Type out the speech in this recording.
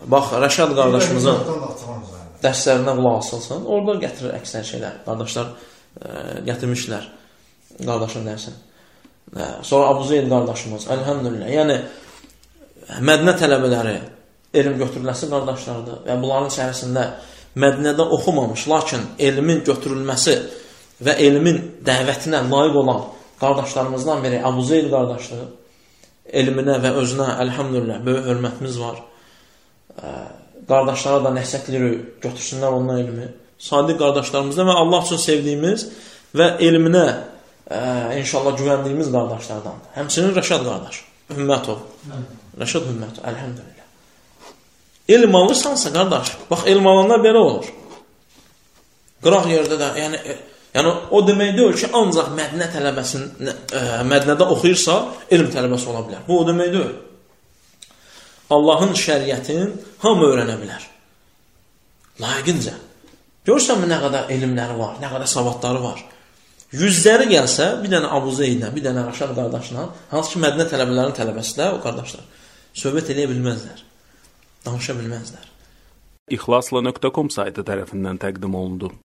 bax, Rəşad qardaşımızın dərslərindən qulaq asılsın. Orada gətirir əksər şeylər. Qardaşlar gətirmişlər qardaşın dərsini. Sonra Abu Zeyd qardaşımız, əlhəmdülillah. Yəni, Mədinə tələbələri elm götürüləsi qardaşlardır və bunların içərisində Mədinədə oxumamış, lakin elmin götürülməsi və elmin dəvətinə layiq olan qardaşlarımızdan biri Abu Zeyd qardaşdır. Elminə və özünə, əlhəmdülillah, böyük hörmətimiz var. Qardaşlara da nəsihətləyirik, götürsünlər ondan elmi. Sadiq qardaşlarımızdan və Allah üçün sevdiyimiz və elminə inşallah güvəndiyimiz qardaşlardan. Həmçinin Rəşad qardaş, Hümmətov. Rəşad Hümmətov, əlhəmdülillah. Elm alırsansa, qardaş, bax, elm alanlar belə olur. Qıraq yerdə də, yəni o demək deyil ki, ancaq Mədinə tələbəsinin, Mədinədə oxuyursa, elm tələbəsi ola bilər. Bu o demək deyil. Allahın şəriətin hamı öyrənə bilər. Layiqincə. Görürsən mi nə qədər elmləri var, nə qədər savadları var. Yüzləri gəlsə, bir dənə Abu Zeydlə, bir dənə Rəşad qardaşla, hansı ki, Mədinə tələbələrinin tələbəsidir, o qardaşlar, söhbət eləyə bilməzlər, danışa bilməzlər. İxlasla.com saytı tərəfindən təqdim olundu.